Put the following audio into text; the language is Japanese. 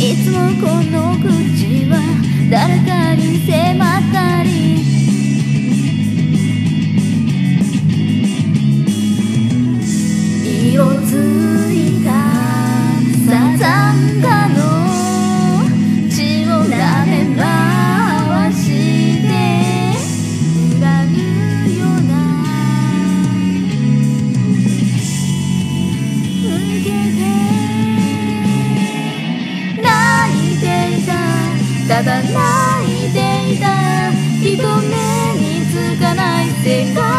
いつもこの口は誰かに迫ったり、色づいたサザンカの血を舐め回して恨むような受けて泣いていた、ただ泣いていた、人目につかない世界